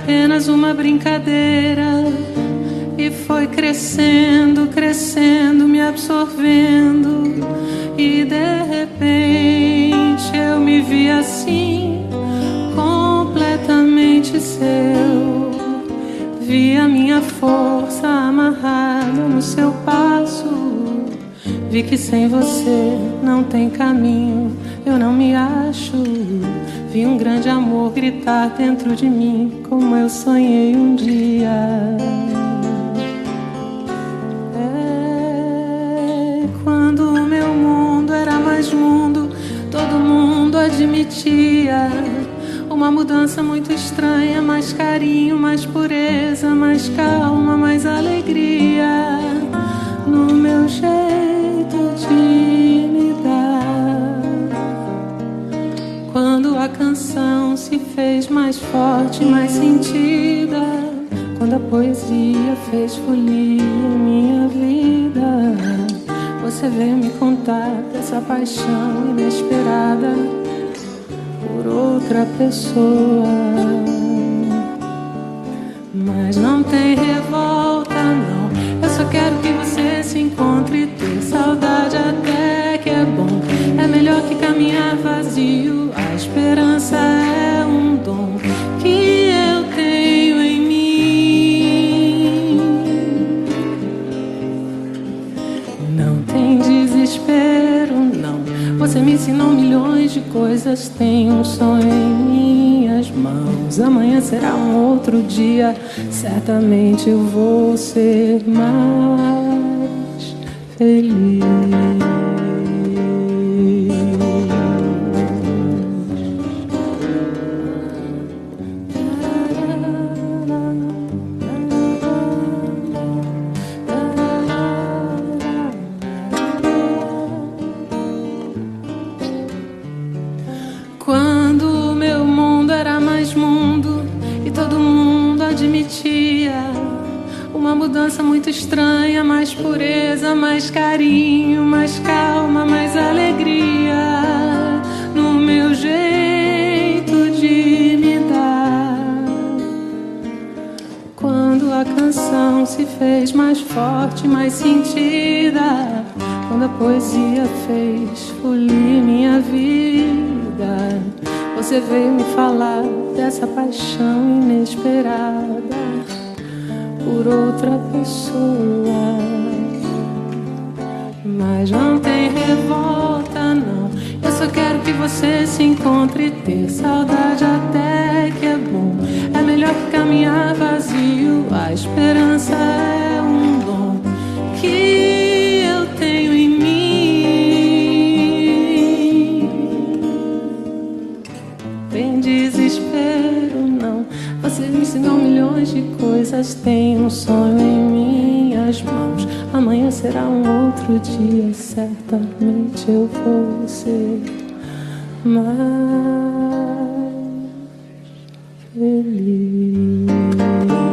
apenas uma brincadeira e foi crescendo, crescendo, me absorvendo. E de repente eu me vi assim, completamente seu. Vi a minha força amarrada no seu passo. Vi que sem você não tem caminho, eu não me acho. Vi um grande amor gritar dentro de mim, como eu sonhei um dia. Quando o meu mundo era mais mundo, todo mundo admitia uma mudança muito estranha, mais carinho, mais pureza, mais calma, mais alegria no meu jeito de me dar. Quando a canção se fez mais forte, mais sentida, quando a poesia fez folia em minha vida, você veio me contar dessa paixão inesperada por outra pessoa. Mas não tem revolta, não. Eu só quero que você se encontre e ter saudade até que é bom. É melhor que caminhar vazio. A esperança é um dom que eu tenho em mim. Não tem desespero, não. Você me ensinou milhões de coisas. Tem um sonho em minhas mãos. Amanhã será um outro dia. Certamente eu vou ser mais feliz. Quando o meu mundo era mais mundo e todo mundo admitia uma mudança muito estranha, mais pureza, mais carinho, mais calma, mais alegria no meu jeito de me dar. Quando a canção se fez mais forte, mais sentida, quando a poesia fez folia minha vida, você veio me falar dessa paixão inesperada por outra pessoa. Mas não tem revolta, não. Eu só quero que você se encontre e ter saudade até que é bom. É melhor que caminhar vazio. A esperança é um dom que eu tenho em mim. Tem desespero, não. Você me ensinou milhões de coisas. Tem um sonho em minhas mãos. Amanhã será um outro dia. Certamente eu vou ser mais feliz.